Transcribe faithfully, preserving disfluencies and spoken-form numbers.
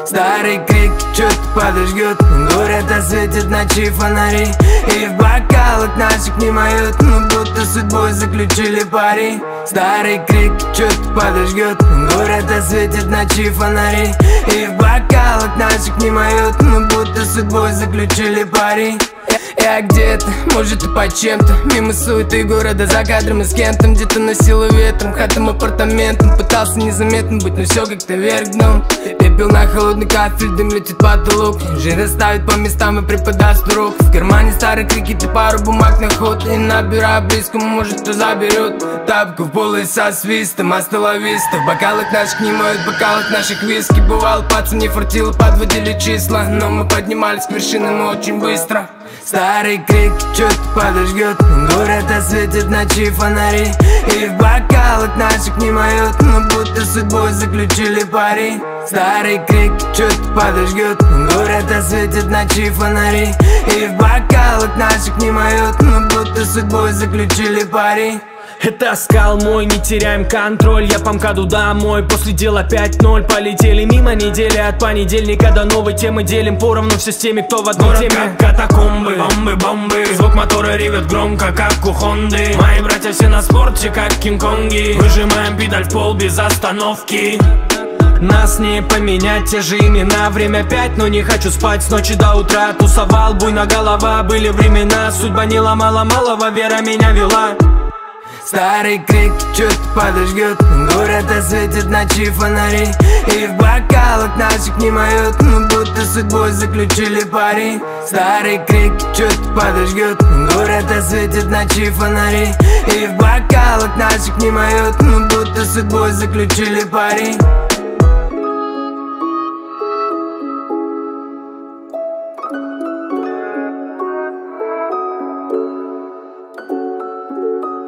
Старый крик, чё-то подожгет. Говорят, осветят ночи фонари, и в бокалах наших не моют, ну будто судьбой заключили пари. Старый крик, чё-то подожгет. Говорят, осветят ночи фонари, и в бокалах наших не моют, ну будто судьбой заключили пари. Я где-то, может и по чем-то, мимо суеты города, за кадром и с кем-то. Где-то носило ветром, хатам, апартаментом. Пытался незаметно быть, но все как-то вверх дном. Пепел на холодный кафель, дым летит потолок. Жизнь расставит по местам и преподаст урок. В кармане старые крики, ты пару бумаг на ход. И набираю близкому, может кто заберет. Тапку в пол и со свистом, астеловиста. В бокалах наших не моют, в бокалах наших виски. Бывало, пацан не фартило, подводили числа, но мы поднимались к вершинам очень быстро. Старый крик, чё-то подожгет. Говорят, осветят ночи фонари, и в бокалах наших не моют, ну будто судьбой заключили пари. Старый крик, чё-то подожгет. Говорят, осветят ночи фонари, и в бокалах наших не моют, ну будто судьбой заключили пари. Это скал мой, не теряем контроль. Я по МКАДу домой, после дела пять ноль. Полетели мимо недели, от понедельника до новой темы. Делим поровну все с теми, кто в одной теме. Город как катакомбы, бомбы, бомбы. Звук мотора ревет громко, как у Хонды. Мои братья все на спорте, как Кинг-Конги. Выжимаем педаль в пол без остановки. Нас не поменять, те же имена. Время пять, но не хочу спать с ночи до утра. Тусовал, буйно голова, были времена. Судьба не ломала малого, вера меня вела. Старый крик, чё-то подожгет. Говорят, осветят ночи фонари, и в бокалах наших не моют, ну будто судьбой заключили пари. Старый крик, чё-то подожгет. Говорят, осветят ночи фонари, и в бокалах наших не моют, ну будто судьбой заключили пари.